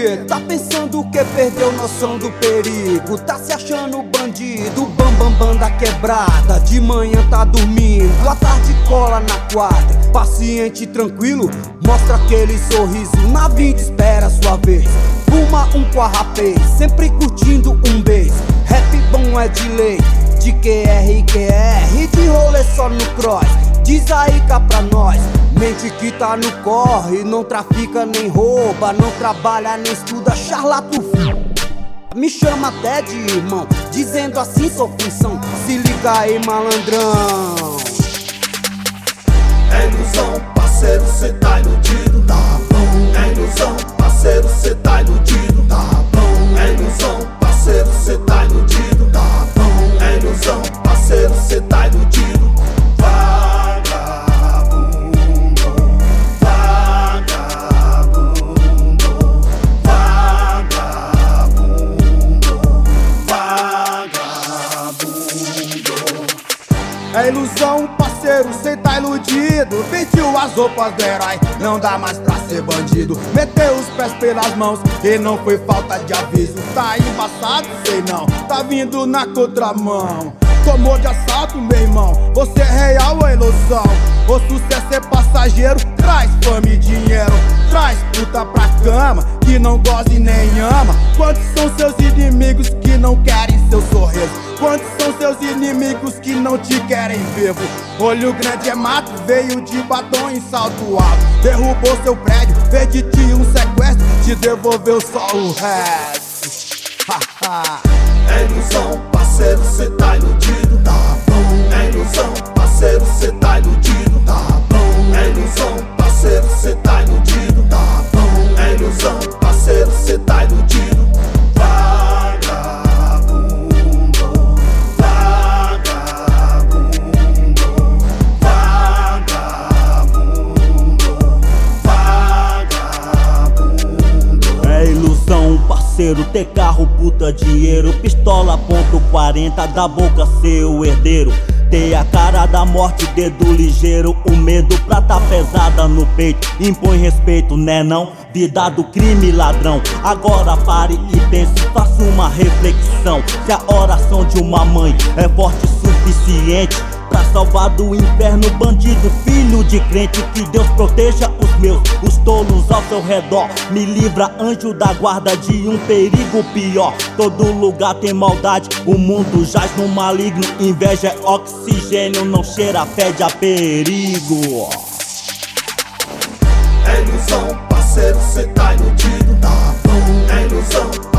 quê? Tá pensando que perdeu noção do perigo? Tá se achando bandido, bam da quebrada. De manhã tá dormindo, à tarde cola na quadra. Paciente tranquilo, mostra aquele sorriso. Na vida espera sua vez, fuma um com a rapaz, sempre curtindo um beijo. Rap bom é de lei, de QR e QR, de rolê só no cross. Diz aí cá pra nós, mente que tá no corre, não trafica nem rouba, não trabalha nem estuda, charlato. Me chama até de irmão, dizendo assim sou função. Se liga aí, malandrão. É ilusão, parceiro, cê tá iludido, tá bom. É ilusão, parceiro, cê tá iludido, tá bom. É ilusão, parceiro, cê tá iludido, tá bom. É ilusão, parceiro, cê tá iludido. Vagabundo, vagabundo, vagabundo, vagabundo. É ilusão, parceiro, cê tá iludido. Vestiu as roupas do herói, não dá mais pra ser bandido. Meteu os pés pelas mãos e não foi falta de aviso. Tá embaçado, sei não, tá vindo na contramão. Tomou de assalto, meu irmão, você é real ou ilusão? O sucesso é passageiro, traz fama e dinheiro. Traz puta pra cama, que não goza e nem ama. Quantos são seus inimigos que não querem seu sorriso? Quantos são seus inimigos que não te querem vivo? Olho grande é mato, veio de batom em salto alto. Derrubou seu prédio, fez de ti um sequestro, te devolveu só o resto. É ilusão, parceiro, cê tá iludido, tá bom. É ilusão, parceiro, cê tá iludido, tá bom. É ilusão, parceiro, cê tá iludido, tá bom. É ilusão, parceiro, cê tá iludido. Vagabundo, vagabundo, vagabundo, vagabundo. É ilusão, parceiro, ter carro, puta, dinheiro, pistola, ponto 40, da boca seu herdeiro. Ter a cara da morte, dedo ligeiro, o medo, prata pesada no peito. Impõe respeito, né não? Vida do crime, ladrão. Agora pare e pense, faça uma reflexão. Se a oração de uma mãe é forte o suficiente pra salvar do inferno bandido, filho de crente. Que Deus proteja os meus, os tolos ao seu redor. Me livra, anjo da guarda, de um perigo pior. Todo lugar tem maldade, o mundo jaz no maligno. Inveja é oxigênio, não cheira, fede a perigo. É ilusão, parceiro, cê tá iludido, tá bom. É ilusão,